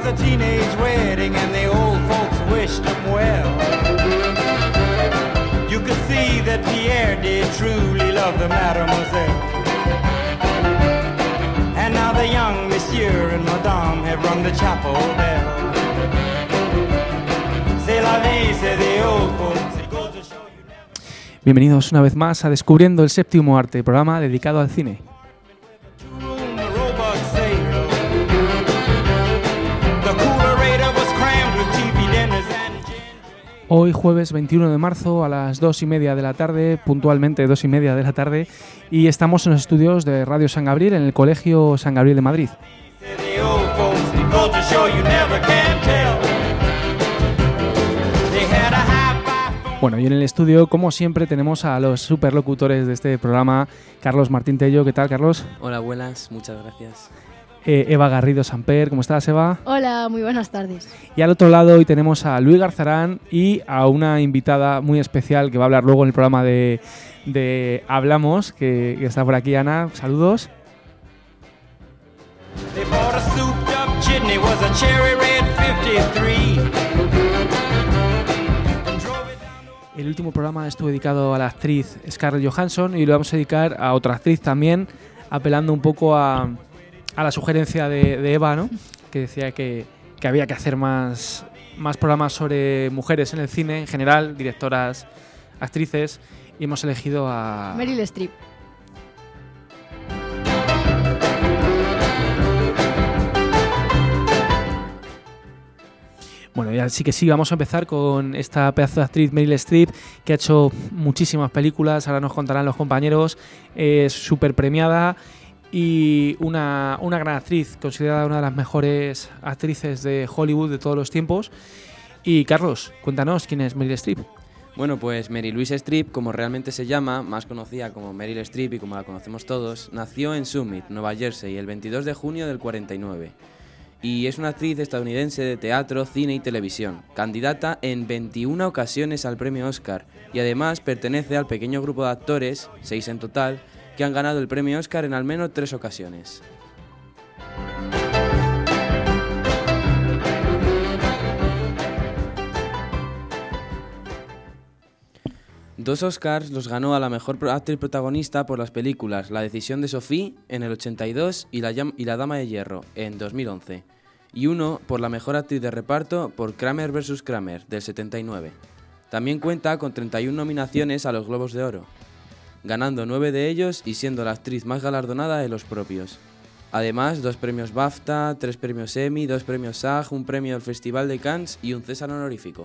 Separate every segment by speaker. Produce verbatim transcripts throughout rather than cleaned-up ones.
Speaker 1: was a teenage wedding and the old folks wished him well. You could see that Pierre did truly love the mademoiselle. And now the young monsieur and madame have rung the chapel bell. C'est la vie, c'est the old folks. It goes to show you never...
Speaker 2: Bienvenidos una vez más a Descubriendo el Séptimo Arte, programa dedicado al cine. Hoy jueves veintiuno de marzo a las dos y media de la tarde, puntualmente dos y media de la tarde, y estamos en los estudios de Radio San Gabriel en el Colegio San Gabriel de Madrid. Bueno, y en el estudio, como siempre, tenemos a los superlocutores de este programa, Carlos Martín Tello. ¿Qué tal, Carlos?
Speaker 3: Hola, buenas, muchas gracias.
Speaker 2: Eh, Eva Garrido Samper, ¿cómo estás, Eva?
Speaker 4: Hola, muy buenas tardes.
Speaker 2: Y al otro lado hoy tenemos a Luis Garzarán y a una invitada muy especial que va a hablar luego en el programa de, de Hablamos, que, que está por aquí, Ana. Saludos. El último programa estuvo dedicado a la actriz Scarlett Johansson y lo vamos a dedicar a otra actriz también, apelando un poco a... a la sugerencia de, de Eva, ¿no? Que decía que, que había que hacer más, más programas sobre mujeres en el cine en general, directoras, actrices, y hemos elegido a...
Speaker 4: Meryl Streep.
Speaker 2: Bueno, ya sí que sí, vamos a empezar con esta pedazo de actriz Meryl Streep, que ha hecho muchísimas películas, ahora nos contarán los compañeros, es súper premiada y una, una gran actriz, considerada una de las mejores actrices de Hollywood de todos los tiempos. Y Carlos, cuéntanos, ¿quién es Meryl Streep?
Speaker 3: Bueno, pues Mary Louise Streep, como realmente se llama, más conocida como Meryl Streep y como la conocemos todos, nació en Summit, Nueva Jersey, el veintidós de junio del cuarenta y nueve. Y es una actriz estadounidense de teatro, cine y televisión, candidata en veintiuna ocasiones al premio Oscar, y además pertenece al pequeño grupo de actores, seis en total, que han ganado el premio Oscar en al menos tres ocasiones. Dos Oscars los ganó a la mejor actriz protagonista por las películas La decisión de Sophie en el ochenta y dos y La, y La dama de hierro en dos mil once, y uno por la mejor actriz de reparto por Kramer versus Kramer del setenta y nueve. También cuenta con treinta y una nominaciones a los Globos de Oro, ganando nueve de ellos y siendo la actriz más galardonada de los propios. Además, dos premios BAFTA, tres premios Emmy, dos premios SAG, un premio del Festival de Cannes y un César honorífico.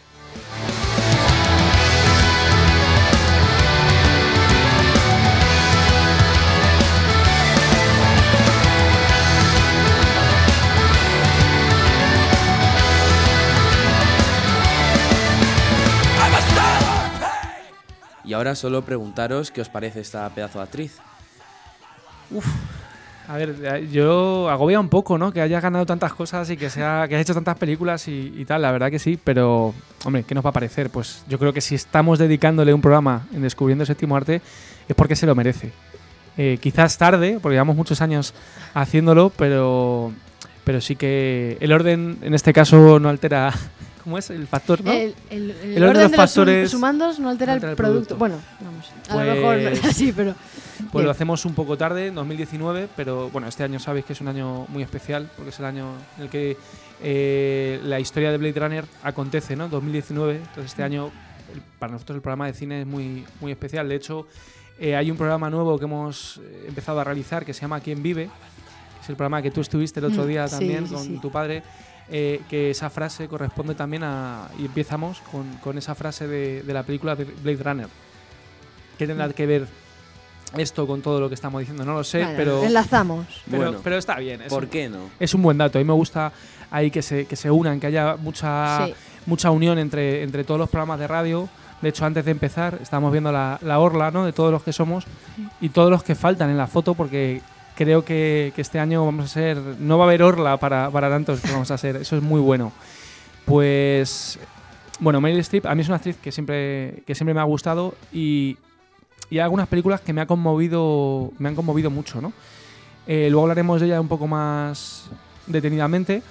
Speaker 3: Y ahora solo preguntaros qué os parece esta pedazo de actriz.
Speaker 2: Uf, a ver, yo agobia un poco, ¿no? Que haya ganado tantas cosas y que sea que haya hecho tantas películas y, y tal, la verdad que sí, pero, hombre, ¿qué nos va a parecer? Pues yo creo que si estamos dedicándole un programa en Descubriendo el Séptimo Arte es porque se lo merece. Eh, quizás tarde, porque llevamos muchos años haciéndolo, pero, pero sí que el orden en este caso no altera... ¿Cómo es? El factor, ¿no?
Speaker 4: El, el, el,
Speaker 2: el
Speaker 4: orden,
Speaker 2: orden de los
Speaker 4: de
Speaker 2: factores
Speaker 4: los sumandos no altera, no altera el, producto. el producto. Bueno, vamos, a
Speaker 2: pues,
Speaker 4: lo mejor no es así, pero...
Speaker 2: Pues
Speaker 4: bien.
Speaker 2: Lo hacemos un poco tarde, en dos mil diecinueve, pero bueno, este año sabéis que es un año muy especial, porque es el año en el que eh, la historia de Blade Runner acontece, ¿no? dos mil diecinueve, entonces este año el, para nosotros el programa de cine es muy, muy especial. De hecho, eh, hay un programa nuevo que hemos empezado a realizar que se llama ¿Quién vive?, que es el programa que tú estuviste el otro día también
Speaker 4: sí, sí,
Speaker 2: con
Speaker 4: sí.
Speaker 2: tu padre. Eh, que esa frase corresponde también a... Y empezamos con, con esa frase de, de la película de Blade Runner. ¿Qué tendrá que ver esto con todo lo que estamos diciendo? No lo sé,
Speaker 4: bueno,
Speaker 2: pero...
Speaker 4: enlazamos.
Speaker 2: Pero,
Speaker 3: bueno,
Speaker 2: pero está bien.
Speaker 3: ¿Por
Speaker 2: un,
Speaker 3: qué no?
Speaker 2: Es un buen dato. A mí me gusta ahí que se, que se unan, que haya mucha,
Speaker 4: sí.
Speaker 2: mucha unión entre, entre todos los programas de radio. De hecho, antes de empezar, estábamos viendo la, la orla, ¿no?, de todos los que somos y todos los que faltan en la foto, porque... Creo que, que este año vamos a ser... No va a haber orla para, para tantos que vamos a ser. Eso es muy bueno. Pues... Bueno, Meryl Streep a mí es una actriz que siempre, que siempre me ha gustado y, y hay algunas películas que me, ha conmovido, me han conmovido mucho, ¿no? Eh, luego hablaremos de ella un poco más detenidamente,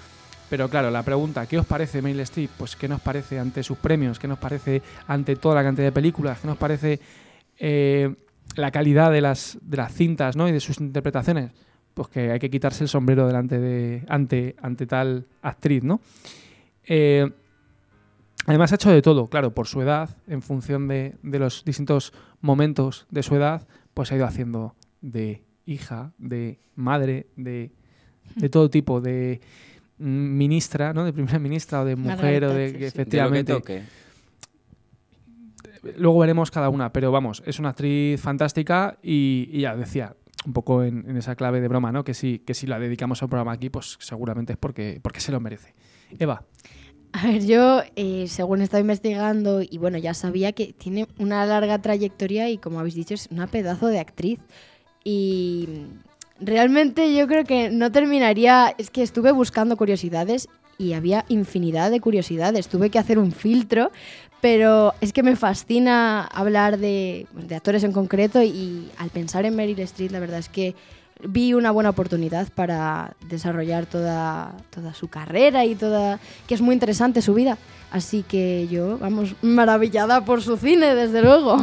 Speaker 2: Pero claro, la pregunta, ¿qué os parece Meryl Streep? Pues ¿qué nos parece ante sus premios? ¿Qué nos parece ante toda la cantidad de películas? ¿Qué nos parece eh, la calidad de las, de las cintas, ¿no? y de sus interpretaciones? Pues que hay que quitarse el sombrero delante de ante, ante tal actriz, ¿no? Eh, además ha hecho de todo, claro, por su edad, en función de, de los distintos momentos de su edad, pues ha ido haciendo de hija, de madre, de, de todo tipo, de ministra, ¿no? De primera ministra o de mujer o de que efectivamente.
Speaker 3: De lo que
Speaker 2: toque. Luego veremos cada una, pero vamos, es una actriz fantástica y, y ya decía, un poco en, en esa clave de broma, ¿no? Que si, que si la dedicamos al programa aquí, pues seguramente es porque, porque se lo merece. Eva.
Speaker 4: A ver, yo, eh, según he estado investigando, y bueno, ya sabía que tiene una larga trayectoria y, como habéis dicho, es una pedazo de actriz. Y realmente yo creo que no terminaría... Es que estuve buscando curiosidades y había infinidad de curiosidades. Tuve que hacer un filtro, pero es que me fascina hablar de, de actores en concreto y al pensar en Meryl Streep, la verdad es que vi una buena oportunidad para desarrollar toda, toda su carrera y toda... que es muy interesante su vida. Así que yo, vamos, maravillada por su cine, desde luego.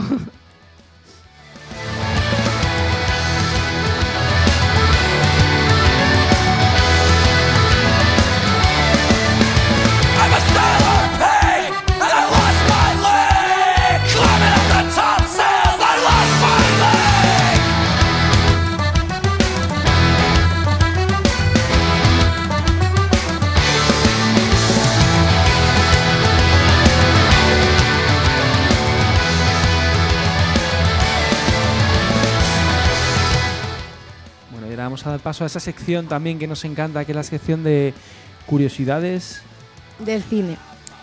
Speaker 2: Vamos a dar paso a esa sección también que nos encanta, que es la sección de curiosidades
Speaker 4: del cine.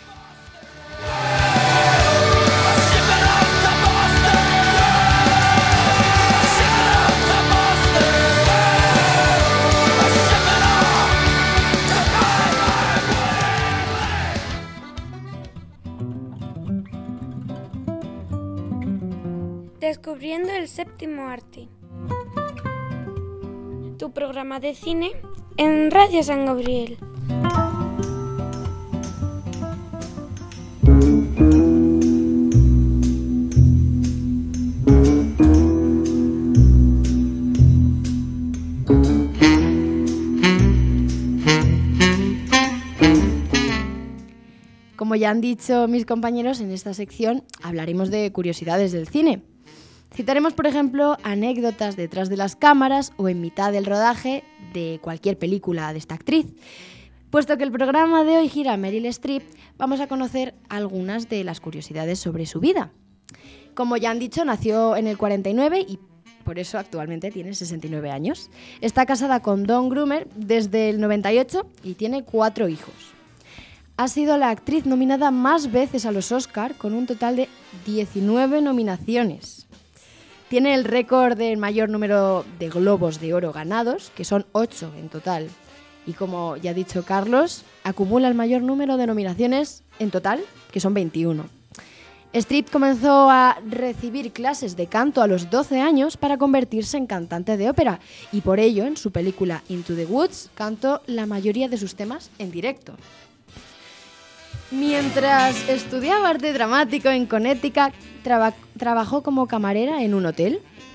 Speaker 5: Descubriendo el séptimo arte. Tu programa de cine en Radio San Gabriel.
Speaker 4: Como ya han dicho mis compañeros, en esta sección hablaremos de curiosidades del cine. Citaremos, por ejemplo, anécdotas detrás de las cámaras o en mitad del rodaje de cualquier película de esta actriz. Puesto que el programa de hoy gira a Meryl Streep, vamos a conocer algunas de las curiosidades sobre su vida. Como ya han dicho, nació en el cuarenta y nueve y por eso actualmente tiene sesenta y nueve años. Está casada con Don Grumer desde el noventa y ocho y tiene cuatro hijos. Ha sido la actriz nominada más veces a los Oscar, con un total de diecinueve nominaciones. Tiene el récord del mayor número de globos de oro ganados, que son ocho en total. Y como ya ha dicho Carlos, acumula el mayor número de nominaciones en total, que son veintiuno. Streep comenzó a recibir clases de canto a los doce años para convertirse en cantante de ópera. Y por ello, en su película Into the Woods, cantó la mayoría de sus temas en directo. Mientras estudiaba arte dramático en Connecticut, traba- trabajó como camarera en un hotel.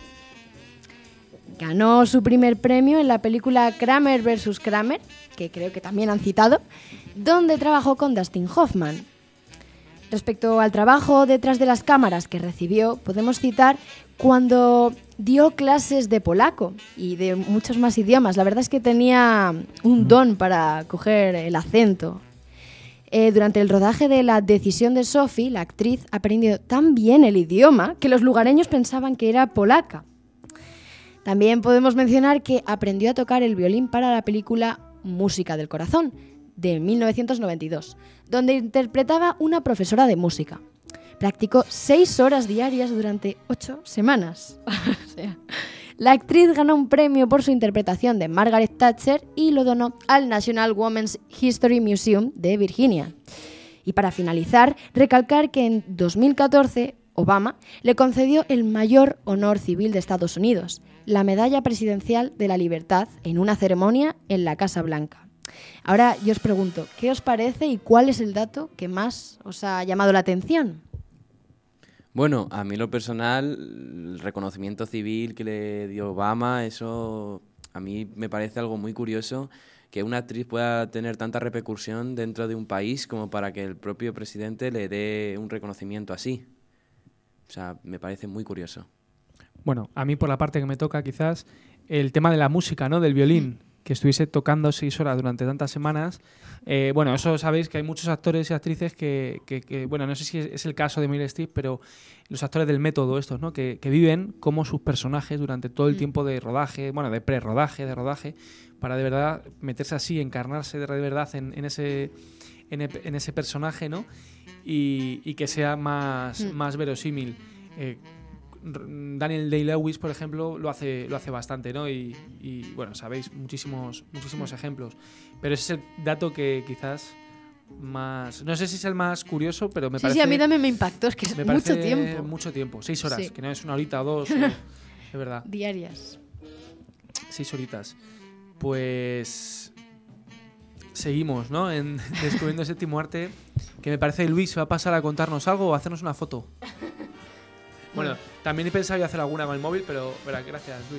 Speaker 4: Ganó su primer premio en la película Kramer versus Kramer, que creo que también han citado, donde trabajó con Dustin Hoffman. Respecto al trabajo detrás de las cámaras que recibió, podemos citar cuando dio clases de polaco y de muchos más idiomas. La verdad es que tenía un don para coger el acento. Eh, durante el rodaje de La decisión de Sophie, la actriz aprendió tan bien el idioma que los lugareños pensaban que era polaca. También podemos mencionar que aprendió a tocar el violín para la película Música del Corazón, de mil novecientos noventa y dos, donde interpretaba una profesora de música. Practicó seis horas diarias durante ocho semanas. O sea, la actriz ganó un premio por su interpretación de Margaret Thatcher y lo donó al National Women's History Museum de Virginia. Y para finalizar, recalcar que en dos mil catorce Obama le concedió el mayor honor civil de Estados Unidos, la Medalla Presidencial de la Libertad, en una ceremonia en la Casa Blanca. Ahora yo os pregunto, ¿qué os parece y cuál es el dato que más os ha llamado la atención?
Speaker 3: Bueno, a mí lo personal, el reconocimiento civil que le dio Obama, eso a mí me parece algo muy curioso, que una actriz pueda tener tanta repercusión dentro de un país como para que el propio presidente le dé un reconocimiento así. O sea, me parece muy curioso.
Speaker 2: Bueno, a mí por la parte que me toca quizás el tema de la música, ¿no? Del violín, que estuviese tocando seis horas durante tantas semanas. Eh, bueno, eso sabéis que hay muchos actores y actrices que, que, que bueno, no sé si es, es el caso de Meryl Streep, pero los actores del método estos, ¿no? Que, que viven como sus personajes durante todo el
Speaker 4: Mm.
Speaker 2: tiempo de rodaje, bueno, de pre-rodaje, de rodaje, para de verdad meterse así, encarnarse de verdad en, en ese en, e- en ese personaje, ¿no? Y, y que sea más,
Speaker 4: Mm.
Speaker 2: más verosímil. Eh, Daniel Day-Lewis, por ejemplo, lo hace, lo hace bastante, ¿no? Y, y, bueno, sabéis, muchísimos, muchísimos ejemplos. Pero ese es el dato que quizás más... No sé si es el más curioso, pero me
Speaker 4: Sí,
Speaker 2: parece...
Speaker 4: sí, a mí también me impactó, es que es
Speaker 2: me
Speaker 4: mucho
Speaker 2: parece
Speaker 4: tiempo.
Speaker 2: Mucho tiempo, seis horas,
Speaker 4: Sí.
Speaker 2: que no es una horita o dos, o- es verdad,
Speaker 4: Diarias.
Speaker 2: seis horitas. Pues... Seguimos, ¿no? En Descubriendo el Séptimo Arte, que me parece Luis va a pasar a contarnos algo o a hacernos una foto. Bueno, también he pensado en hacer alguna con el móvil, pero verá, gracias, Luis.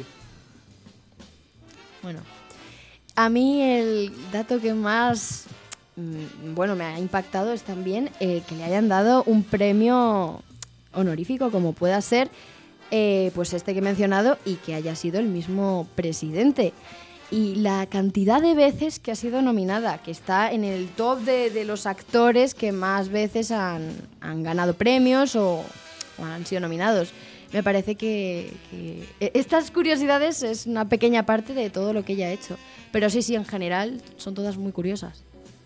Speaker 4: Bueno, a mí el dato que más mm, bueno, me ha impactado es también eh, que le hayan dado un premio honorífico, como pueda ser eh, pues este que he mencionado, y que haya sido el mismo presidente. Y la cantidad de veces que ha sido nominada, que está en el top de, de los actores que más veces han, han ganado premios o, o han sido nominados. Me parece que, que estas curiosidades es una pequeña parte de todo lo que ella ha hecho. Pero sí, sí, en general son todas muy curiosas.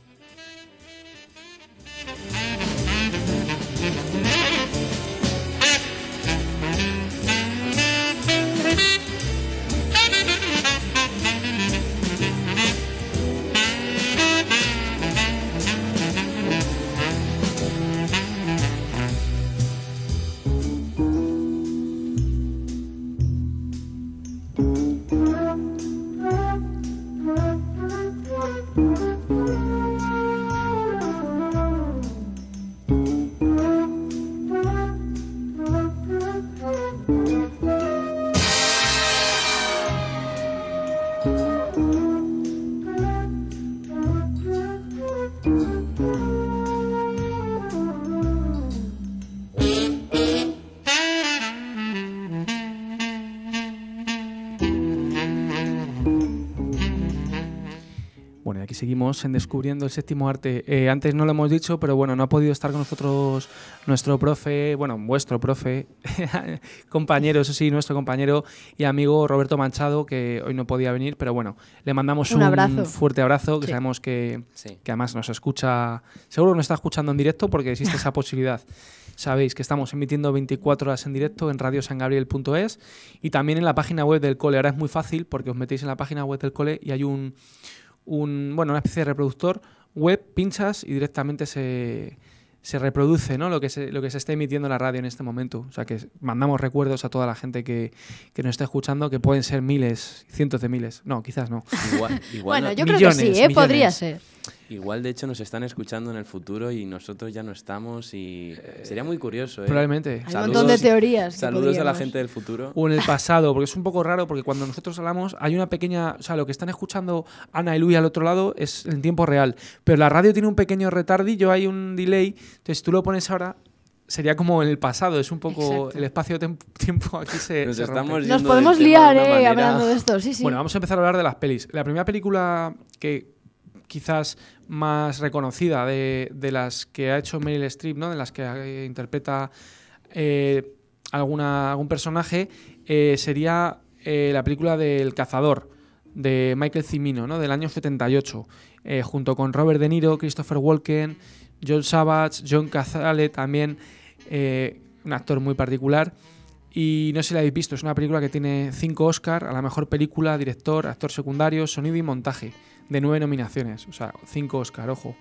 Speaker 2: Bueno, y aquí seguimos en Descubriendo el Séptimo Arte. Eh, antes no lo hemos dicho, pero bueno, no ha podido estar con nosotros nuestro profe, bueno, vuestro profe, compañero, eso sí, nuestro compañero y amigo Roberto Manchado, que hoy no podía venir, pero bueno, le mandamos
Speaker 4: Un
Speaker 2: un,
Speaker 4: abrazo.
Speaker 2: fuerte abrazo, que
Speaker 4: Sí.
Speaker 2: sabemos que,
Speaker 3: Sí.
Speaker 2: que además nos escucha, seguro nos está escuchando en directo porque existe esa posibilidad. Sabéis que estamos emitiendo veinticuatro horas en directo en radio san gabriel punto es y también en la página web del cole. Ahora es muy fácil porque os metéis en la página web del cole y hay un, un bueno, una especie de reproductor web, pinchas y directamente se, se reproduce, ¿no? lo, que se, lo que se está emitiendo en la radio en este momento. O sea que mandamos recuerdos a toda la gente que, que nos está escuchando, que pueden ser miles, cientos de miles. No, quizás no.
Speaker 3: Igual, igual,
Speaker 4: Bueno,
Speaker 3: no-
Speaker 4: yo creo
Speaker 2: millones,
Speaker 4: que sí, ¿eh?
Speaker 2: millones.
Speaker 4: Podría ser.
Speaker 3: igual de hecho nos están escuchando en el futuro y nosotros ya no estamos y sería muy curioso. ¿eh?
Speaker 2: Probablemente.
Speaker 4: Hay un
Speaker 3: Saludos-
Speaker 4: montón de teorías. que
Speaker 3: Saludos a la
Speaker 4: podríamos-
Speaker 3: gente del futuro.
Speaker 2: O en el pasado, porque es un poco raro, porque cuando nosotros hablamos hay una pequeña... O sea, lo que están escuchando Ana y Luis al otro lado es en tiempo real, pero la radio tiene un pequeño retardillo, hay un delay, entonces si tú lo pones ahora, sería como en el pasado, es un poco...
Speaker 4: Exacto.
Speaker 2: El espacio-tiempo aquí se,
Speaker 3: Nos
Speaker 2: se rompe.
Speaker 3: estamos
Speaker 4: Nos
Speaker 3: yendo
Speaker 4: podemos
Speaker 3: del tema
Speaker 4: liar,
Speaker 3: de una
Speaker 4: eh,
Speaker 3: manera-
Speaker 4: hablando de esto, sí, sí.
Speaker 2: Bueno, vamos a empezar a hablar de las pelis. La primera película que quizás más reconocida de, de las que ha hecho Meryl Streep, ¿no? De las que eh, interpreta eh, alguna, algún personaje, eh, sería eh, la película del Cazador, de Michael Cimino, ¿no? Del año setenta y ocho, eh, junto con Robert De Niro, Christopher Walken, John Savage, John Cazale también, eh, un actor muy particular. Y no sé si la habéis visto, es una película que tiene cinco Oscar a la mejor película, director, actor secundario, sonido y montaje, de nueve nominaciones, o sea, cinco Oscar, ojo.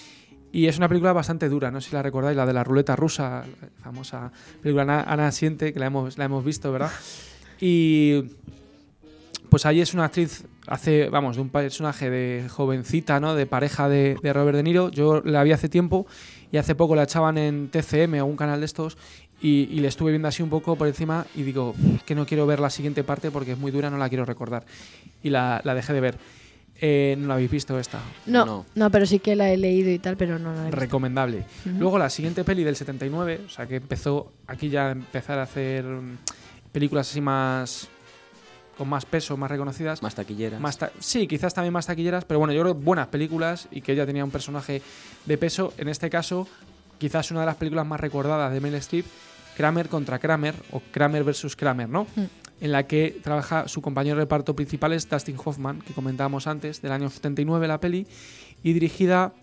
Speaker 2: Y es una película bastante dura, no sé si la recordáis, la de la ruleta rusa, la famosa película Ana, Ana Siente, que la hemos, la hemos visto, ¿verdad? Y pues ahí es una actriz, hace, vamos, de un personaje de jovencita, ¿no? De pareja de, de Robert De Niro. Yo la vi hace tiempo y hace poco la echaban en T C M o un canal de estos y, y le estuve viendo así un poco por encima y digo, que no quiero ver la siguiente parte porque es muy dura, no la quiero recordar. Y la, la dejé de ver. Eh, ¿No la habéis visto esta?
Speaker 4: No,
Speaker 3: No.
Speaker 4: no, pero sí que la he leído y tal, pero no la he visto.
Speaker 2: Recomendable.
Speaker 4: Ujú.
Speaker 2: Luego la siguiente peli del setenta y nueve, o sea que empezó aquí ya a empezar a hacer mm, películas así más con más peso, más reconocidas.
Speaker 3: Más taquilleras.
Speaker 2: Más ta- sí, quizás también más taquilleras, pero bueno, yo creo que buenas películas y que ella tenía un personaje de peso. En este caso, quizás una de las películas más recordadas de Meryl Streep, Kramer contra Kramer, o Kramer versus Kramer, ¿no?
Speaker 4: Mm.
Speaker 2: En la que trabaja su compañero de reparto principal es Dustin Hoffman, que comentábamos antes, del año setenta y nueve la peli, y dirigida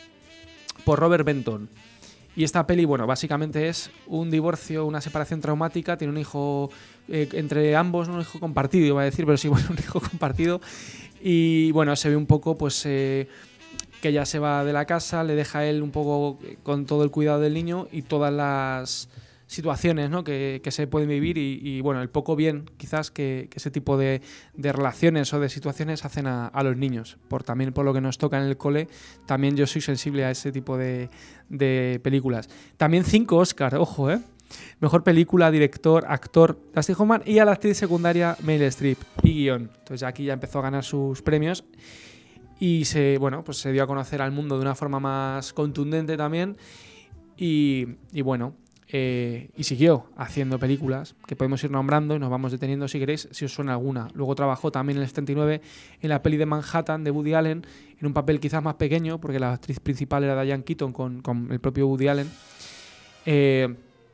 Speaker 2: por Robert Benton. Y esta peli, bueno, básicamente es un divorcio, una separación traumática, tiene un hijo eh, entre ambos, no un hijo compartido, iba a decir, pero sí, bueno, un hijo compartido. Y bueno, se ve un poco, pues, eh, que ella se va de la casa, le deja a él un poco con todo el cuidado del niño y todas las situaciones, ¿no? que, que se pueden vivir y, y, bueno, el poco bien quizás que, que ese tipo de, de relaciones o de situaciones hacen a, a los niños. Por también por lo que nos toca en el cole, también yo soy sensible a ese tipo de, de películas. También cinco Oscar, ojo, ¿eh? Mejor película, director, actor, Dustin Hoffman, y a la actriz secundaria Meryl Streep y guión. Entonces aquí ya empezó a ganar sus premios y se, bueno, pues se dio a conocer al mundo de una forma más contundente también y, y bueno, Eh, y siguió haciendo películas que podemos ir nombrando y nos vamos deteniendo si queréis, si os suena alguna. Luego trabajó también en el setenta y nueve en la peli de Manhattan de Woody Allen, en un papel quizás más pequeño, porque la actriz principal era Diane Keaton con, con el propio Woody Allen. Eh,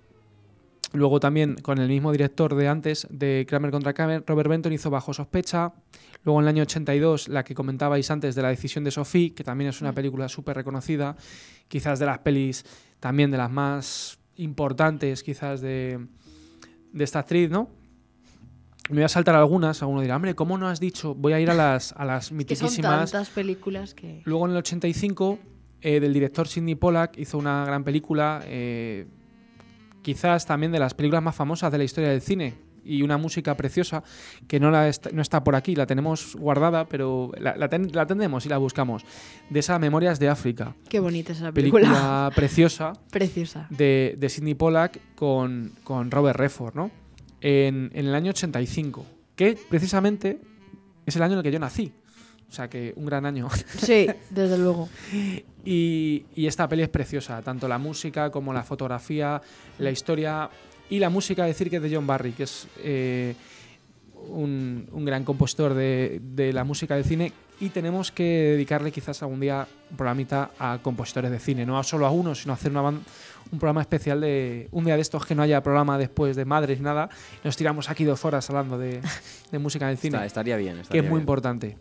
Speaker 2: luego también con el mismo director de antes, de Kramer contra Kramer, Robert Benton hizo Bajo sospecha. Luego en el año ochenta y dos, la que comentabais antes de La decisión de Sophie, que también es una película súper reconocida, quizás de las pelis también de las más importantes quizás de, de esta actriz, ¿no? Me voy a saltar algunas, alguno dirá, hombre, ¿cómo no has dicho? Voy a ir a las, a las
Speaker 4: Que son
Speaker 2: mitiquísimas.
Speaker 4: tantas películas que...
Speaker 2: Luego en el ochenta y cinco, eh, del director Sidney Pollack, hizo una gran película, eh, quizás también de las películas más famosas de la historia del cine, y una música preciosa que no, la est- no está por aquí, la tenemos guardada, pero la, la, ten- la tendremos y la buscamos, de esa Memorias de África.
Speaker 4: Qué bonita esa película.
Speaker 2: Película preciosa
Speaker 4: Preciosa.
Speaker 2: de, de Sidney Pollack con, con Robert Redford, ¿no? En, en el año ochenta y cinco, que precisamente es el año en el que yo nací. O sea que un gran año.
Speaker 4: Sí, desde luego.
Speaker 2: Y, y esta peli es preciosa, tanto la música como la fotografía, la historia y la música, decir que es de John Barry, que es eh, un, un gran compositor de, de la música del cine, y tenemos que dedicarle quizás algún día un programita a compositores de cine, no solo a uno, sino hacer una ban- un programa especial de un día de estos que no haya programa después de Madres ni nada, nos tiramos aquí dos horas hablando de, de música del cine,
Speaker 3: Está- estaría bien.
Speaker 2: que
Speaker 3: estaría
Speaker 2: es muy
Speaker 3: bien.
Speaker 2: importante.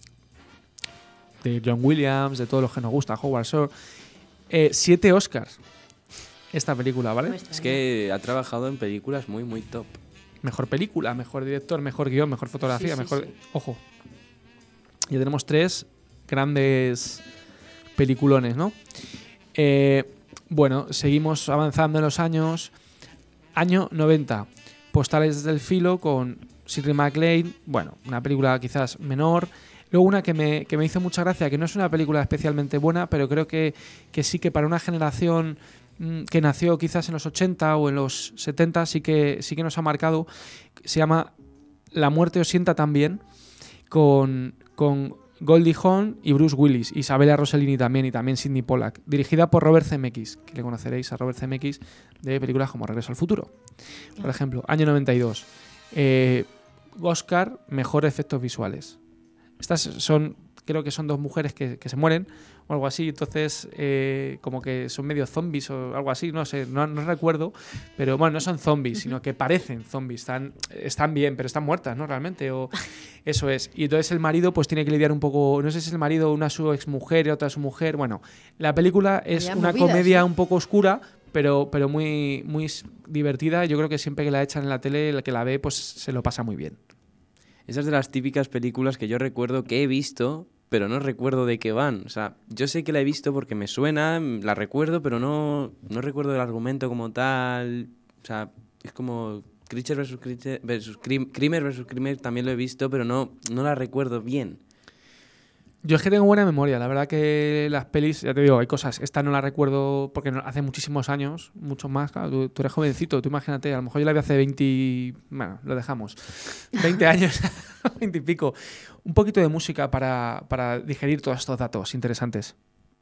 Speaker 2: De John Williams, de todos los que nos gusta, Howard Shore. Eh, siete Oscars esta película, ¿vale?
Speaker 4: No me
Speaker 3: Es
Speaker 4: extraña.
Speaker 3: que ha trabajado en películas muy, muy top.
Speaker 2: Mejor película, mejor director, mejor guión, mejor fotografía,
Speaker 4: Sí, sí,
Speaker 2: mejor...
Speaker 4: sí.
Speaker 2: Ojo. Ya tenemos tres grandes peliculones, ¿no? Eh, bueno, seguimos avanzando en los años. Año noventa. Postales del filo con Shirley MacLaine. Bueno, una película quizás menor. Luego una que me, que me hizo mucha gracia, que no es una película especialmente buena, pero creo que, que sí que para una generación mm, que nació quizás en los ochenta o en los setenta sí que, sí que nos ha marcado. Se llama La muerte os sienta tan bien, con, con Goldie Hawn y Bruce Willis, Isabella Rossellini también, y también Sidney Pollack, dirigida por Robert Zemeckis, que le conoceréis a Robert Zemeckis de películas como Regreso al futuro, por ejemplo. Año noventa y dos. Eh, Oscar, mejor efectos visuales. Estas son, creo que son dos mujeres que, que se mueren o algo así, entonces eh, como que son medio zombies o algo así, no sé, no, no recuerdo, pero bueno, no son zombies, sino que parecen zombies, están, están bien, pero están muertas, ¿no? Realmente, o eso es. Y entonces el marido pues tiene que lidiar un poco, no sé si es el marido, una su exmujer y otra su mujer, bueno, la película es
Speaker 4: Había
Speaker 2: una
Speaker 4: movidas,
Speaker 2: comedia
Speaker 4: ¿eh?
Speaker 2: un poco oscura, pero, pero muy, muy s- divertida. Yo creo que siempre que la echan en la tele, el que la ve pues se lo pasa muy bien.
Speaker 3: Esas de las típicas películas que yo recuerdo que he visto, pero no recuerdo de qué van. O sea, yo sé que la he visto porque me suena, la recuerdo, pero no, no recuerdo el argumento como tal. O sea, es como Creature versus. Creature versus Creamer versus Creamer también lo he visto, pero no, no la recuerdo bien.
Speaker 2: Yo es que tengo buena memoria, la verdad que las pelis, ya te digo, hay cosas, esta no la recuerdo porque no, hace muchísimos años, muchos más, claro, tú, tú eres jovencito, tú imagínate, a lo mejor yo la vi hace veinte, bueno, lo dejamos, veinte años, veinte y pico. Un poquito de música para, para digerir todos estos datos interesantes.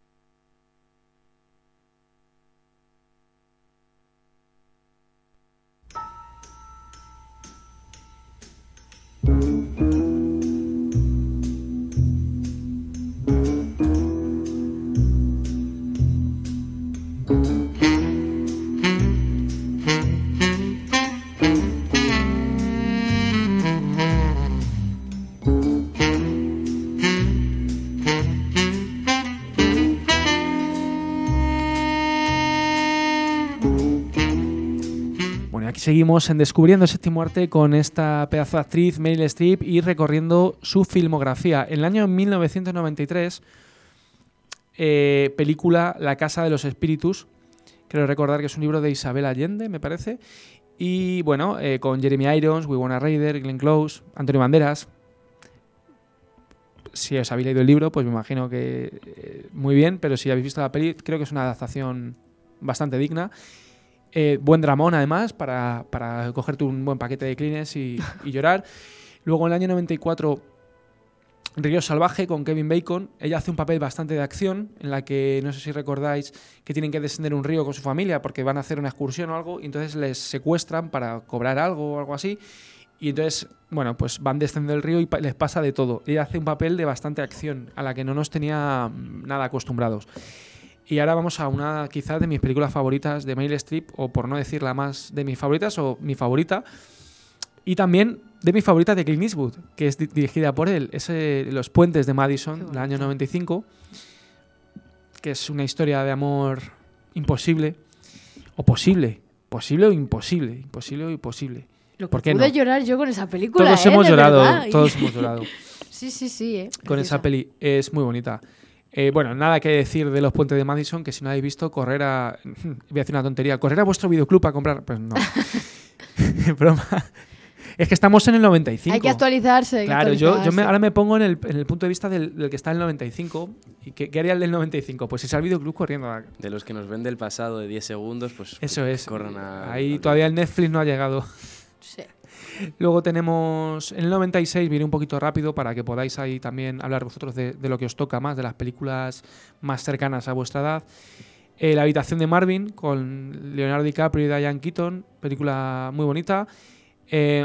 Speaker 2: Seguimos en Descubriendo el Séptimo Arte con esta pedazo de actriz, Meryl Streep, y recorriendo su filmografía. En el año mil novecientos noventa y tres, eh, película La Casa de los Espíritus. Quiero recordar que es un libro de Isabel Allende, me parece. Y bueno, eh, con Jeremy Irons, Winona Ryder, Glenn Close, Antonio Banderas. Si os habéis leído el libro, pues me imagino que eh, muy bien, pero si habéis visto la peli, creo que es una adaptación bastante digna. Eh, buen dramón, además, para, para cogerte un buen paquete de Kleenex y, y llorar. Luego, en el año noventa y cuatro, Río Salvaje, con Kevin Bacon. Ella hace un papel bastante de acción, en la que, no sé si recordáis, que tienen que descender un río con su familia porque van a hacer una excursión o algo, y entonces les secuestran para cobrar algo o algo así. Y entonces, bueno, pues van descendiendo el río y pa- les pasa de todo. Ella hace un papel de bastante acción, a la que no nos tenía nada acostumbrados. Y ahora vamos a una quizás de mis películas favoritas de Meryl Streep, o por no decir la más de mis favoritas, o mi favorita. Y también de mis favoritas de Clint Eastwood, que es di- dirigida por él. Es eh, Los Puentes de Madison, del año noventa y cinco, que es una historia de amor imposible, o posible, posible o imposible, imposible o imposible.
Speaker 4: Lo
Speaker 2: ¿Por
Speaker 4: que
Speaker 2: qué
Speaker 4: pude
Speaker 2: no?
Speaker 4: llorar yo con esa película,
Speaker 2: Todos
Speaker 4: ¿eh?
Speaker 2: hemos
Speaker 4: De
Speaker 2: llorado,
Speaker 4: verdad.
Speaker 2: todos hemos llorado.
Speaker 4: Sí, sí, sí, ¿eh?
Speaker 2: Con
Speaker 4: Preciosa.
Speaker 2: esa peli. Es muy bonita. Eh, bueno, nada que decir de Los Puentes de Madison, que si no habéis visto, correr a... Voy a decir una tontería. ¿Correr a vuestro videoclub a comprar? Pues no. Broma. Es que estamos en el noventa y cinco.
Speaker 4: Hay que actualizarse. Hay que
Speaker 2: Claro, yo, yo me,
Speaker 4: actualizarse.
Speaker 2: ahora me pongo en el, en el punto de vista del, del que está en el noventa y cinco. ¿Y qué, qué haría el del noventa y cinco? Pues irse al videoclub corriendo. A...
Speaker 3: De los que nos ven del pasado de diez segundos, pues
Speaker 2: Eso es.
Speaker 3: corran a...
Speaker 2: Ahí
Speaker 3: a-
Speaker 2: todavía el Netflix no ha llegado.
Speaker 4: Sí.
Speaker 2: Luego tenemos en el noventa y seis, viene un poquito rápido para que podáis ahí también hablar vosotros de, de lo que os toca más, de las películas más cercanas a vuestra edad. Eh, La habitación de Marvin, con Leonardo DiCaprio y Diane Keaton, película muy bonita. Eh,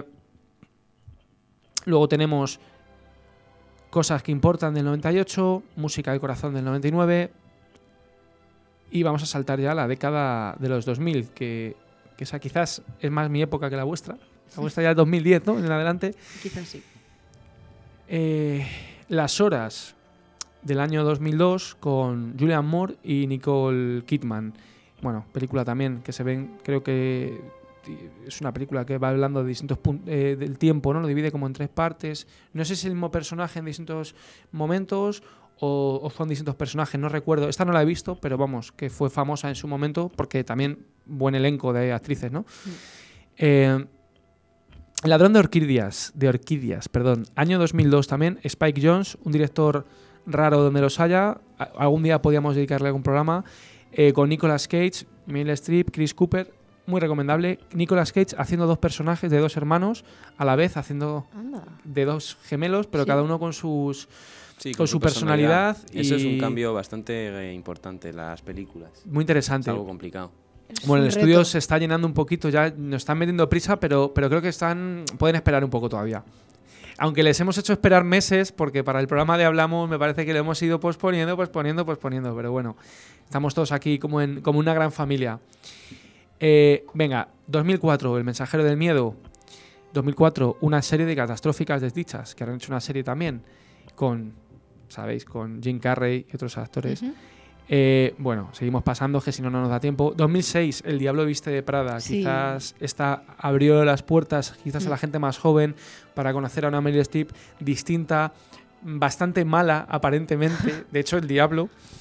Speaker 2: luego tenemos Cosas que importan del noventa y ocho, Música del corazón del noventa y nueve, y vamos a saltar ya a la década de los dos mil, que, que esa quizás es más mi época que la vuestra. La vuestra ya es dos mil diez, ¿no? En adelante.
Speaker 4: Quizás sí.
Speaker 2: Eh, Las horas del año dos mil dos, con Julianne Moore y Nicole Kidman. Bueno, película también que se ven, creo que es una película que va hablando de distintos puntos eh, del tiempo, ¿no? Lo divide como en tres partes. No sé si es el mismo personaje en distintos momentos o, o son distintos personajes, no recuerdo. Esta no la he visto, pero vamos, que fue famosa en su momento porque también buen elenco de actrices, ¿no? Mm. Eh, El ladrón de orquídeas, de orquídeas, perdón, año dos mil dos también, Spike Jonze, un director raro donde los haya, a- algún día podíamos dedicarle algún programa, eh, con Nicolas Cage, Meryl Streep, Chris Cooper, muy recomendable. Nicolas Cage haciendo dos personajes de dos hermanos, a la vez haciendo
Speaker 4: Anda.
Speaker 2: de dos gemelos, pero
Speaker 4: Sí.
Speaker 2: cada uno con sus
Speaker 3: Sí,
Speaker 2: con su personalidad
Speaker 3: Eso es
Speaker 2: y-
Speaker 3: un cambio bastante eh, importante en las películas.
Speaker 2: muy
Speaker 3: Es
Speaker 2: interesante.
Speaker 3: algo complicado.
Speaker 4: Es
Speaker 2: Bueno,
Speaker 4: un
Speaker 2: el estudio
Speaker 4: reto.
Speaker 2: se está llenando un poquito, ya nos están metiendo prisa, pero, pero creo que están pueden esperar un poco todavía. Aunque les hemos hecho esperar meses, porque para el programa de Hablamos me parece que lo hemos ido posponiendo, posponiendo, posponiendo, pero bueno, estamos todos aquí como, en, como una gran familia. Eh, venga, dos mil cuatro, El mensajero del miedo. dos mil cuatro, una serie de catastróficas desdichas, que han hecho una serie también con, ¿sabéis? Con Jim Carrey y otros actores.
Speaker 4: Ujú.
Speaker 2: Eh, bueno, seguimos pasando, que si no, no nos da tiempo. dos mil seis, El diablo viste de Prada.
Speaker 4: Sí.
Speaker 2: Quizás esta abrió las puertas, quizás
Speaker 4: Mm.
Speaker 2: a la gente más joven, para conocer a una Meryl Streep distinta, bastante mala, aparentemente. De hecho, El diablo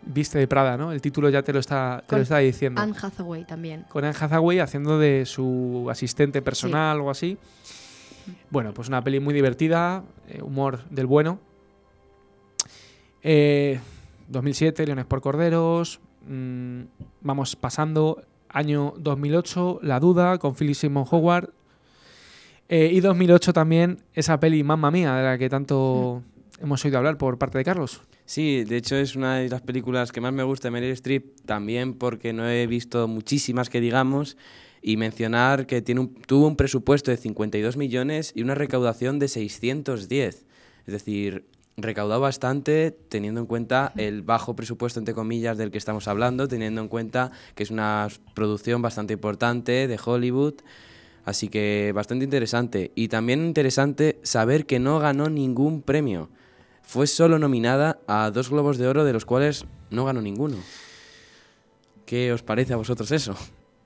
Speaker 2: Viste de Prada, ¿no? El título ya te lo está, te
Speaker 4: Con
Speaker 2: lo está diciendo.
Speaker 4: Anne Hathaway también.
Speaker 2: Con Anne Hathaway haciendo de su asistente personal o algo así. Bueno, pues una peli muy divertida, eh, humor del bueno. Eh, dos mil siete, Leones por Corderos. Mmm, vamos pasando. Año dos mil ocho, La Duda, con Philip Seymour Hoffman. Eh, y dos mil ocho también, esa peli Mamma Mía, de la que tanto mm. hemos oído hablar por parte de Carlos.
Speaker 3: Sí, de hecho es una de las películas que más me gusta de Meryl Streep, también porque no he visto muchísimas que digamos, y mencionar que tiene un, tuvo un presupuesto de cincuenta y dos millones y una recaudación de seiscientos diez. Es decir, recaudado bastante teniendo en cuenta el bajo presupuesto, entre comillas, del que estamos hablando, teniendo en cuenta que es una producción bastante importante de Hollywood. Así que bastante interesante. Y también interesante saber que no ganó ningún premio. Fue solo nominada a dos Globos de Oro, de los cuales no ganó ninguno. ¿Qué os parece a vosotros eso?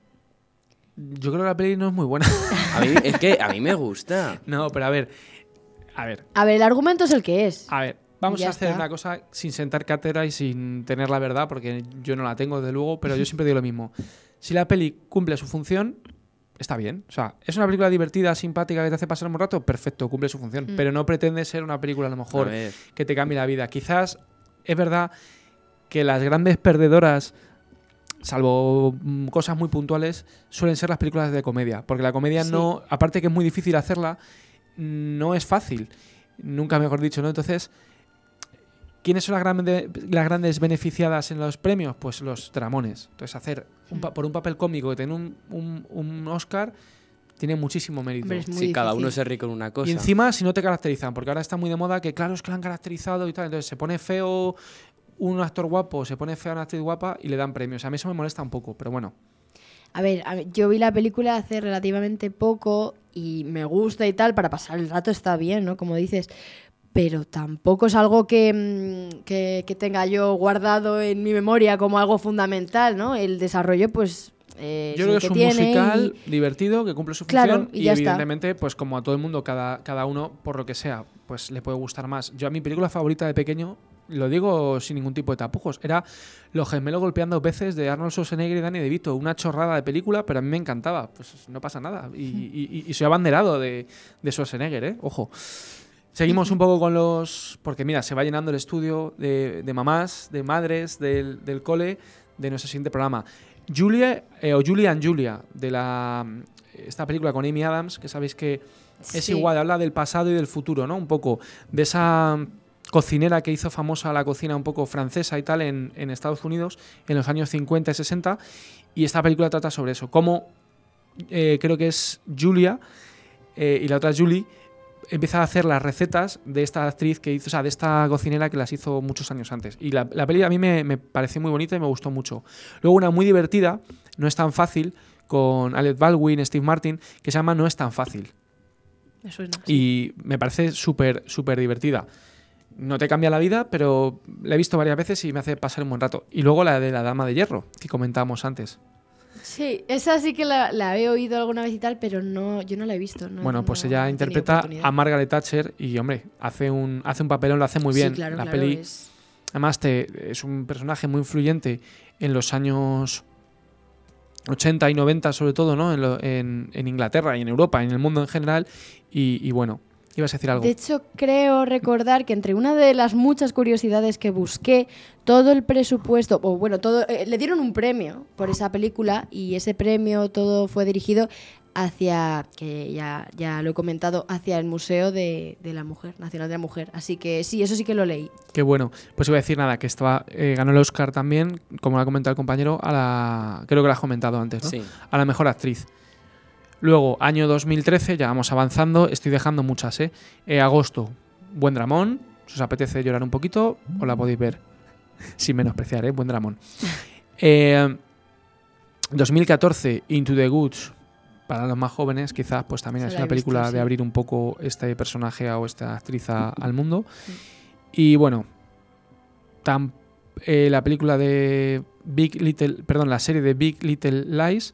Speaker 2: Yo creo que la peli no es muy buena.
Speaker 3: A mí, es que a mí me gusta.
Speaker 2: No, pero a ver. A ver.
Speaker 4: A ver, el argumento es el que es.
Speaker 2: A ver, vamos
Speaker 4: Ya
Speaker 2: a hacer
Speaker 4: está.
Speaker 2: una cosa sin sentar cátedra y sin tener la verdad, porque yo no la tengo, desde luego, pero yo siempre digo lo mismo. Si la peli cumple su función, está bien. O sea, es una película divertida, simpática, que te hace pasar un buen rato, perfecto, cumple su función.
Speaker 4: Mm.
Speaker 2: Pero no pretende ser una película, a lo mejor,
Speaker 3: A ver.
Speaker 2: que te cambie la vida. Quizás es verdad que las grandes perdedoras, salvo mm, cosas muy puntuales, suelen ser las películas de comedia. Porque la comedia
Speaker 4: Sí.
Speaker 2: no, aparte que es muy difícil hacerla, no es fácil. Nunca mejor dicho, ¿no? Entonces, ¿quiénes son las, grande, las grandes beneficiadas en los premios? Pues los dramones. Entonces, hacer un pa- por un papel cómico que tener un, un, un Oscar tiene muchísimo mérito.
Speaker 4: Hombre, es muy
Speaker 3: Sí, cada
Speaker 4: difícil.
Speaker 3: uno se ríe con una cosa.
Speaker 2: Y encima, si no te caracterizan, porque ahora está muy de moda que, claro, es que lo han caracterizado y tal. Entonces, se pone feo un actor guapo, se pone fea una actriz guapa y le dan premios. A mí eso me molesta un poco, pero bueno.
Speaker 4: A ver, a ver, yo vi la película hace relativamente poco y me gusta y tal, para pasar el rato está bien, ¿no? Como dices, pero tampoco es algo que, mm, que, que tenga yo guardado en mi memoria como algo fundamental, ¿no? El desarrollo, pues... Eh,
Speaker 2: Yo
Speaker 4: es
Speaker 2: creo
Speaker 4: el
Speaker 2: que es un
Speaker 4: tiene
Speaker 2: musical
Speaker 4: y-
Speaker 2: divertido, que cumple su
Speaker 4: Claro,
Speaker 2: función
Speaker 4: y
Speaker 2: y,
Speaker 4: ya está.
Speaker 2: evidentemente, pues como a todo el mundo, cada, cada uno, por lo que sea, pues le puede gustar más. Yo a mi película favorita de pequeño, lo digo sin ningún tipo de tapujos, era Los gemelos golpeando peces de Arnold Schwarzenegger y Danny DeVito. Una chorrada de película, pero a mí me encantaba. Pues no pasa nada. Y, y, y soy abanderado de, de Schwarzenegger, ¿eh? Ojo. Seguimos un poco con los... Porque mira, se va llenando el estudio de, de mamás, de madres, del, del cole, de nuestro siguiente programa. Julia, eh, o Julia and Julia, de la esta película con Amy Adams, que sabéis que es
Speaker 4: Sí.
Speaker 2: igual, habla del pasado y del futuro, ¿no? Un poco de esa cocinera que hizo famosa la cocina un poco francesa y tal en, en Estados Unidos en los años cincuenta y sesenta, y esta película trata sobre eso, cómo eh, creo que es Julia eh, y la otra Julie empieza a hacer las recetas de esta actriz que hizo, o sea, de esta cocinera que las hizo muchos años antes. Y la, la peli a mí me, me pareció muy bonita y me gustó mucho. Luego una muy divertida, no es tan fácil, con Alec Baldwin, Steve Martin, que se llama No es tan fácil.
Speaker 4: Me suena.
Speaker 2: Y me parece súper, súper divertida. No te cambia la vida, pero la he visto varias veces y me hace pasar un buen rato. Y luego la de La Dama de Hierro, que comentábamos antes.
Speaker 4: Sí, esa sí que la, la he oído alguna vez y tal, pero no, yo no la he visto. No,
Speaker 2: Bueno, pues
Speaker 4: no-
Speaker 2: ella
Speaker 4: no he tenido
Speaker 2: interpreta
Speaker 4: oportunidad.
Speaker 2: a Margaret Thatcher y, hombre, hace un, hace un papelón, lo hace muy bien.
Speaker 4: Sí, claro,
Speaker 2: la
Speaker 4: claro,
Speaker 2: peli,
Speaker 4: es-
Speaker 2: además, te, es un personaje muy influyente en los años ochenta y noventa, sobre todo, ¿no? En, lo- en, en Inglaterra y en Europa, en el mundo en general. Y, y bueno, ibas a decir algo.
Speaker 4: De hecho, creo recordar que entre una de las muchas curiosidades que busqué, todo el presupuesto, o bueno, todo eh, le dieron un premio por esa película y ese premio todo fue dirigido hacia, que ya, ya lo he comentado, hacia el Museo de, de la Mujer, Nacional de la Mujer. Así que sí, eso sí que lo leí.
Speaker 2: Qué bueno. Pues iba a decir nada, que estaba, eh, ganó el Oscar también, como lo ha comentado el compañero, a la, creo que lo has comentado antes, ¿no?
Speaker 3: Sí.
Speaker 2: A la mejor actriz. Luego, año dos mil trece, ya vamos avanzando, estoy dejando muchas, ¿eh? Eh, agosto, Buen Dramón, si os apetece llorar un poquito, os la podéis ver, sin menospreciar, ¿eh? Buen Dramón. Eh, dos mil catorce, Into the Woods, para los más jóvenes, quizás, pues también
Speaker 4: Se
Speaker 2: es
Speaker 4: la he
Speaker 2: una película
Speaker 4: visto, sí.
Speaker 2: de abrir un poco este personaje o esta actriz a- al mundo. Y bueno, tan, eh, la película de Big Little, perdón, la serie de Big Little Lies,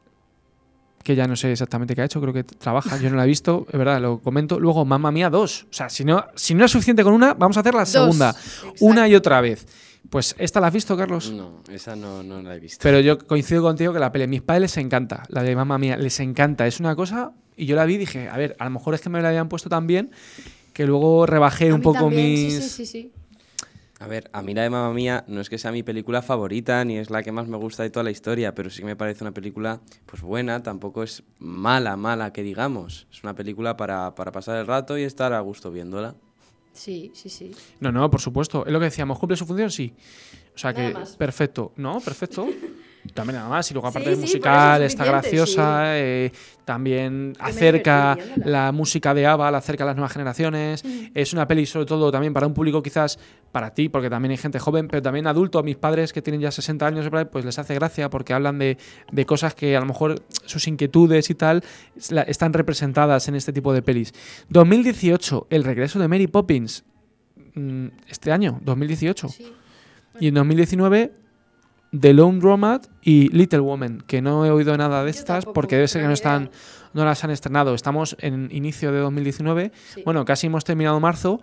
Speaker 2: que ya no sé exactamente qué ha hecho, creo que trabaja, yo no la he visto, es verdad, lo comento. Luego, Mamma Mía dos, o sea, si no, si no es suficiente con una, vamos a hacer la segunda,
Speaker 4: Dos,
Speaker 2: una
Speaker 4: exacto.
Speaker 2: y otra vez. Pues esta la has visto, Carlos.
Speaker 3: No, esa no, no la he visto.
Speaker 2: Pero yo coincido contigo que la peli a mis padres les encanta, la de Mamma Mía, les encanta. Es una cosa, y yo la vi y dije, a ver, a lo mejor es que me la habían puesto tan bien que luego rebajé
Speaker 4: A
Speaker 2: un
Speaker 4: mí
Speaker 2: poco
Speaker 4: también,
Speaker 2: mis...
Speaker 4: Sí, sí, sí, sí.
Speaker 3: A ver, a mí la de Mamma Mía no es que sea mi película favorita ni es la que más me gusta de toda la historia, pero sí que me parece una película pues buena, tampoco es mala, mala que digamos. Es una película para, para pasar el rato y estar a gusto viéndola.
Speaker 4: Sí, sí, sí.
Speaker 2: No, no, por supuesto. Es lo que decíamos, ¿cumple su función? Sí. O sea
Speaker 4: Nada
Speaker 2: que,
Speaker 4: más.
Speaker 2: perfecto. No, perfecto. También nada más. Y luego aparte
Speaker 4: Sí,
Speaker 2: es
Speaker 4: sí,
Speaker 2: musical,
Speaker 4: por eso es
Speaker 2: está
Speaker 4: suficiente,
Speaker 2: graciosa, eh, también
Speaker 4: me
Speaker 2: acerca
Speaker 4: divertí viéndola.
Speaker 2: la música de ABBA, la acerca a las nuevas generaciones. Es una peli sobre todo también para un público quizás para ti, porque también hay gente joven, pero también adulto. A mis padres que tienen ya sesenta años, pues les hace gracia porque hablan de, de cosas que a lo mejor sus inquietudes y tal la- están representadas en este tipo de pelis. dos mil dieciocho, el regreso de Mary Poppins. Mm, Este año, dos mil dieciocho.
Speaker 4: Sí.
Speaker 2: Y en dos mil diecinueve, The Lone Romad y Little Woman, que no he oído nada de
Speaker 4: Yo
Speaker 2: estas
Speaker 4: tampoco,
Speaker 2: porque debe ser que
Speaker 4: pero
Speaker 2: no
Speaker 4: ni
Speaker 2: están,
Speaker 4: idea.
Speaker 2: no las han estrenado. Estamos en inicio de dos mil diecinueve.
Speaker 4: Sí.
Speaker 2: Bueno, casi hemos terminado marzo,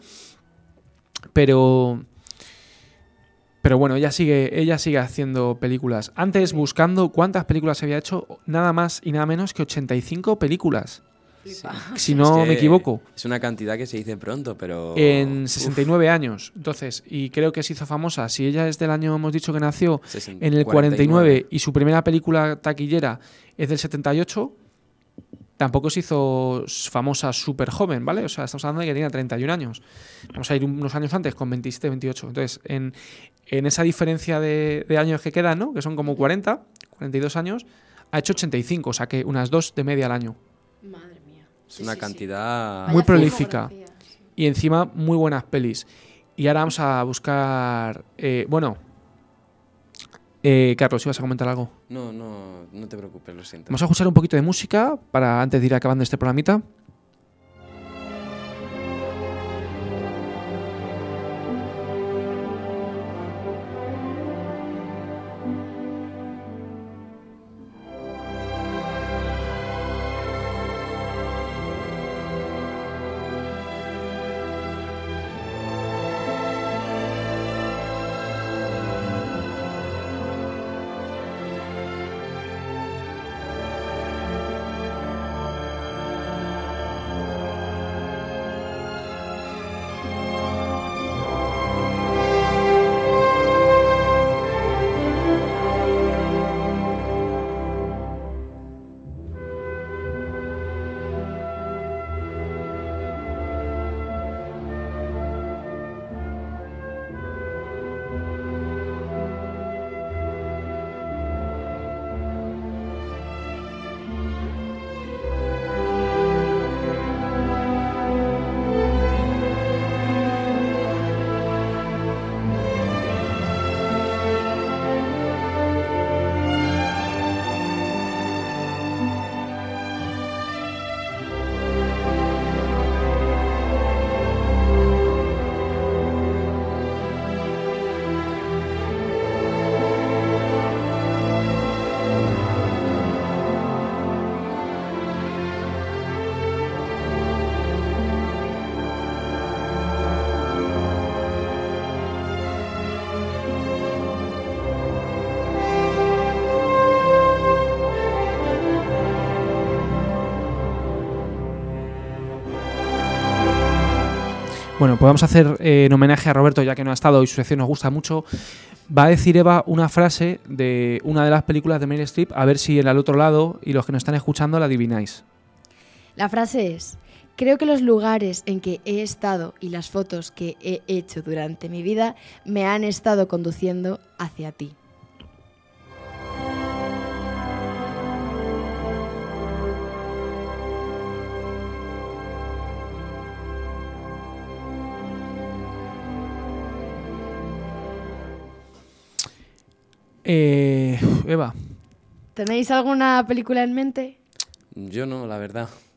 Speaker 2: pero pero bueno, ella sigue ella sigue haciendo películas. Antes buscando cuántas películas había hecho, nada más y nada menos que ochenta y cinco películas,
Speaker 4: Flipa.
Speaker 2: si no
Speaker 3: Es que
Speaker 2: me equivoco.
Speaker 3: Es una cantidad que se dice pronto, pero...
Speaker 2: En
Speaker 3: Uf,
Speaker 2: sesenta y nueve años. Entonces, y creo que se hizo famosa. Si ella es del año, hemos dicho que nació
Speaker 3: sesenta,
Speaker 2: en el cuarenta y nueve y su primera película taquillera es del setenta y ocho, tampoco se hizo famosa súper joven, ¿vale? O sea, estamos hablando de que tenía treinta y un años. Vamos a ir unos años antes con veintisiete, veintiocho. Entonces, en, en esa diferencia de, de años que quedan, ¿no? Que son como cuarenta, cuarenta y dos años, ha hecho ochenta y cinco, o sea que unas dos de media al año.
Speaker 4: Madre mía.
Speaker 3: Es
Speaker 4: Sí,
Speaker 3: una
Speaker 4: sí, sí.
Speaker 3: cantidad...
Speaker 2: Muy
Speaker 4: Vaya
Speaker 2: prolífica.
Speaker 4: filmografía, sí.
Speaker 2: Y encima, muy buenas pelis. Y ahora vamos a buscar... eh, bueno, eh, Carlos, ¿ibas a comentar algo?
Speaker 3: No, no, no te preocupes, lo siento.
Speaker 2: Vamos a escuchar un poquito de música para antes de ir acabando este programita. Bueno, pues vamos a hacer eh, en homenaje a Roberto, ya que no ha estado y su sección nos gusta mucho. Va a decir Eva una frase de una de las películas de Meryl Streep, a ver si el al otro lado y los que nos están escuchando la adivináis.
Speaker 4: La frase es: creo que los lugares en que he estado y las fotos que he hecho durante mi vida me han estado conduciendo hacia ti.
Speaker 2: Eh, Eva,
Speaker 4: ¿Tenéis alguna película en mente?
Speaker 3: Yo no, la verdad.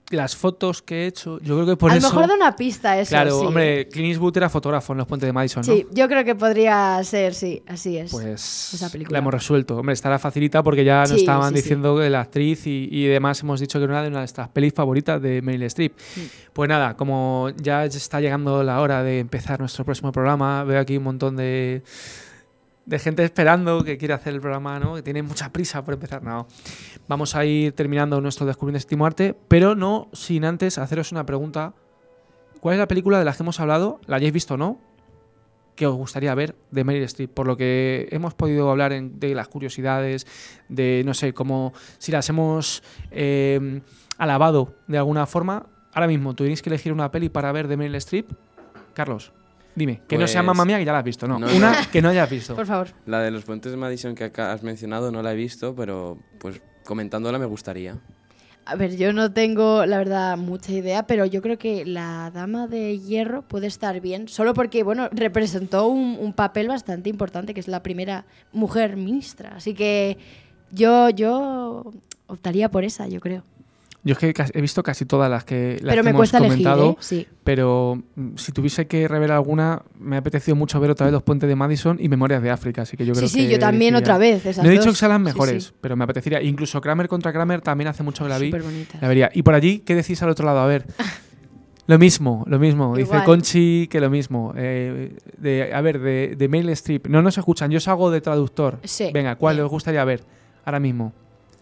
Speaker 2: las fotos que he hecho, yo creo que por
Speaker 4: A
Speaker 2: eso...
Speaker 4: lo mejor da una pista eso,
Speaker 2: Claro,
Speaker 4: sí.
Speaker 2: hombre, Clint Eastwood era fotógrafo en los Puentes de Madison, ¿no?
Speaker 4: Sí, yo creo que podría ser, sí, así es.
Speaker 2: Pues
Speaker 4: esa película.
Speaker 2: la hemos resuelto. Hombre, estará facilita porque ya nos
Speaker 4: Sí,
Speaker 2: estaban
Speaker 4: sí, sí.
Speaker 2: diciendo que la actriz y, y demás hemos dicho que era una de nuestras pelis favoritas de Meryl Streep.
Speaker 4: Mm.
Speaker 2: Pues nada, como ya está llegando la hora de empezar nuestro próximo programa, veo aquí un montón de, de gente esperando que quiere hacer el programa, ¿no? Que tiene mucha prisa por empezar. No, vamos a ir terminando nuestro Descubriendo el Séptimo Arte, pero no sin antes haceros una pregunta. ¿Cuál es la película de la que hemos hablado? ¿La hayáis visto o no? Que os gustaría ver de Meryl Streep, por lo que hemos podido hablar en, de las curiosidades, de, no sé, como si las hemos eh, alabado de alguna forma. Ahora mismo, ¿tuvierais que elegir una peli para ver de Meryl Streep? Carlos, dime, que no sea
Speaker 3: Pues-
Speaker 2: Mamma Mía, que ya la has visto, no,
Speaker 3: No,
Speaker 2: una
Speaker 3: no.
Speaker 2: que no hayas visto.
Speaker 4: Por favor.
Speaker 3: La de los puentes de Madison que acá has mencionado no la he visto, pero pues comentándola me gustaría.
Speaker 4: A ver, yo no tengo, la verdad, mucha idea, pero yo creo que la Dama de Hierro puede estar bien, solo porque, bueno, representó un, un papel bastante importante, que es la primera mujer ministra. Así que yo, yo optaría por esa, yo creo.
Speaker 2: Yo es que casi- he visto casi todas las que, las
Speaker 4: Pero
Speaker 2: que
Speaker 4: me
Speaker 2: hemos
Speaker 4: cuesta elegir,
Speaker 2: comentado,
Speaker 4: ¿eh? Sí.
Speaker 2: pero mm, si tuviese que rever alguna, me ha apetecido mucho ver otra vez Los Puentes de Madison y Memorias de África, así que yo creo
Speaker 4: Sí, sí,
Speaker 2: que
Speaker 4: yo también
Speaker 2: elegiría-
Speaker 4: otra vez, esas
Speaker 2: No he dicho
Speaker 4: dos.
Speaker 2: que sean las
Speaker 4: Sí,
Speaker 2: mejores,
Speaker 4: sí.
Speaker 2: pero me apetecería. Incluso Kramer contra Kramer también hace mucho que la vi.
Speaker 4: Superbonitas.
Speaker 2: La vería. Y por allí, ¿qué decís al otro lado? A ver. Lo mismo, lo mismo. Dice
Speaker 4: Igual.
Speaker 2: Conchi que lo mismo. Eh, de, a ver, de, de Meryl Streep. No nos escuchan, yo salgo de traductor.
Speaker 4: Sí.
Speaker 2: Venga, ¿cuál
Speaker 4: Bien.
Speaker 2: os gustaría ver ahora mismo?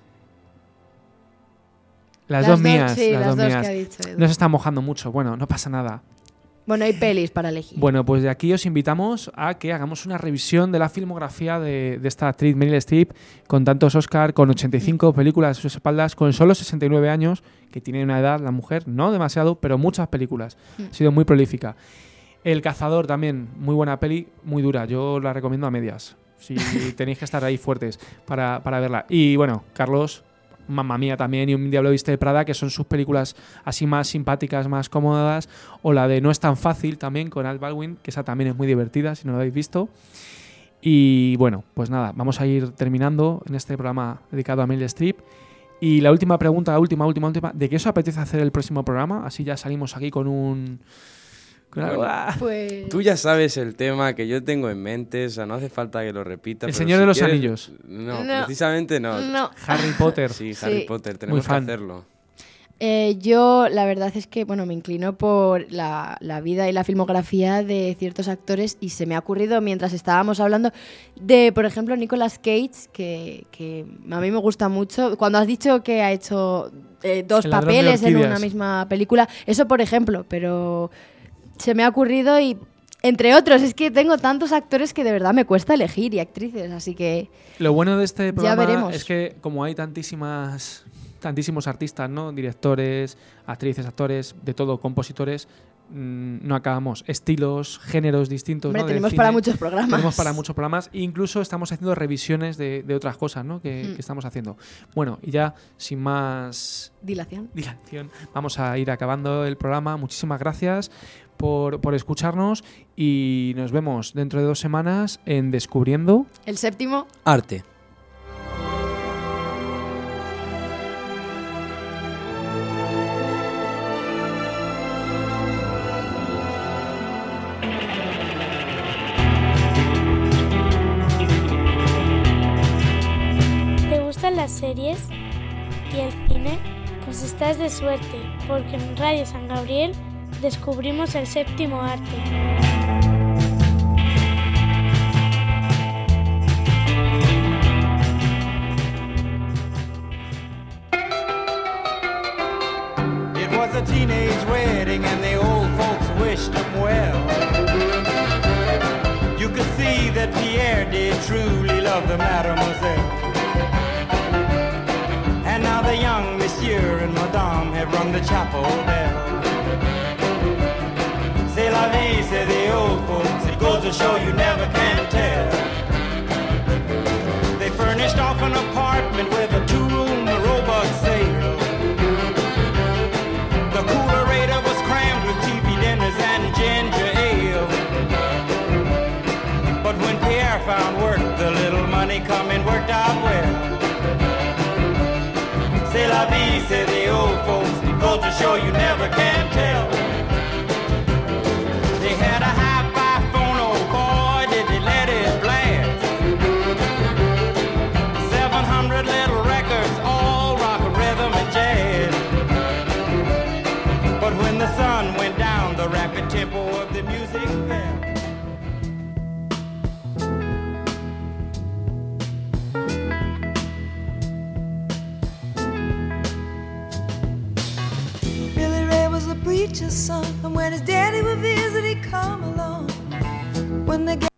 Speaker 2: Las,
Speaker 4: Las
Speaker 2: dos
Speaker 4: dos,
Speaker 2: mías.
Speaker 4: sí,
Speaker 2: las,
Speaker 4: las
Speaker 2: dos
Speaker 4: dos
Speaker 2: mías.
Speaker 4: que ha dicho Edu.
Speaker 2: No se está mojando mucho. Bueno, no pasa nada.
Speaker 4: Bueno, hay pelis para elegir.
Speaker 2: Bueno, pues de aquí os invitamos a que hagamos una revisión de la filmografía de, de esta actriz Meryl Streep, con tantos Oscar, con ochenta y cinco películas a sus espaldas, con solo sesenta y nueve años, que tiene una edad, la mujer, no demasiado, pero muchas películas. Ha sido muy prolífica. El Cazador también, muy buena peli, muy dura. Yo la recomiendo a medias, si tenéis que estar ahí fuertes para, para verla. Y bueno, Carlos, Mamma Mía también, y Un Diablo Viste de Prada, que son sus películas así más simpáticas, más cómodas, o la de No es tan fácil también con Al Baldwin, que esa también es muy divertida si no la habéis visto. Y bueno, pues nada, vamos a ir terminando en este programa dedicado a Meryl Streep. Y la última pregunta, la última, última, última, ¿de qué os apetece hacer el próximo programa? Así ya salimos aquí con un... con algo-
Speaker 3: Bueno,
Speaker 2: ¡Ah!
Speaker 4: Pues...
Speaker 3: Tú ya sabes el tema que yo tengo en mente, o sea, no hace falta que lo repita.
Speaker 2: El
Speaker 3: pero
Speaker 2: Señor
Speaker 3: si
Speaker 2: de los
Speaker 3: quieres-
Speaker 2: Anillos.
Speaker 3: No,
Speaker 4: No.
Speaker 3: precisamente no.
Speaker 4: No.
Speaker 2: Harry Potter.
Speaker 3: Sí, Harry
Speaker 4: Sí.
Speaker 3: Potter, tenemos que
Speaker 2: fan.
Speaker 3: hacerlo.
Speaker 4: Eh, yo, la verdad es que, bueno, me inclino por la, la vida y la filmografía de ciertos actores y se me ha ocurrido mientras estábamos hablando de, por ejemplo, Nicolas Cage, que, que a mí me gusta mucho. Cuando has dicho que ha hecho eh, dos
Speaker 2: El ladrón de
Speaker 4: papeles en
Speaker 2: orquídeas.
Speaker 4: una misma película, eso por ejemplo, pero se me ha ocurrido y, entre otros, es que tengo tantos actores que de verdad me cuesta elegir y actrices, así que...
Speaker 2: Lo bueno de este programa
Speaker 4: veremos.
Speaker 2: es que como hay tantísimas tantísimos artistas, ¿no? Directores, actrices, actores, de todo, compositores, mmm, no acabamos. Estilos, géneros distintos.
Speaker 4: Hombre,
Speaker 2: ¿no? del
Speaker 4: tenemos
Speaker 2: cine.
Speaker 4: para muchos programas.
Speaker 2: Tenemos para muchos programas e incluso estamos haciendo revisiones de, de otras cosas, ¿no? Que,
Speaker 4: Mm.
Speaker 2: que estamos haciendo. Bueno, y ya sin más
Speaker 4: Dilación.
Speaker 2: dilación, vamos a ir acabando el programa. Muchísimas gracias por, por escucharnos y nos vemos dentro de dos semanas en Descubriendo.
Speaker 4: El séptimo...
Speaker 3: Arte.
Speaker 5: ¿Te gustan las series y el cine? Pues estás de suerte, porque en Radio San Gabriel descubrimos el séptimo arte.
Speaker 1: It was a teenage wedding and the old folks wished him well. You could see that Pierre did truly love the mademoiselle. And now the young monsieur and madame have rung the chapel bell. C'est la vie, say the old folks, it goes to show you never can tell. They furnished off an apartment with a two-room robot sale. The coolerator was crammed with T V dinners and ginger ale. But when Pierre found work, the little money coming worked out well. C'est la vie, say the old folks, it goes goes to show you never can tell. They had a hi-fi phone, oh boy, did they let it blast. seven hundred little records, all rock, rhythm, and jazz. But when the sun went down, the rapid tempo of the music fell.
Speaker 6: Billy Ray was the preacher's son, and when his daddy would visit, he'd come along. When they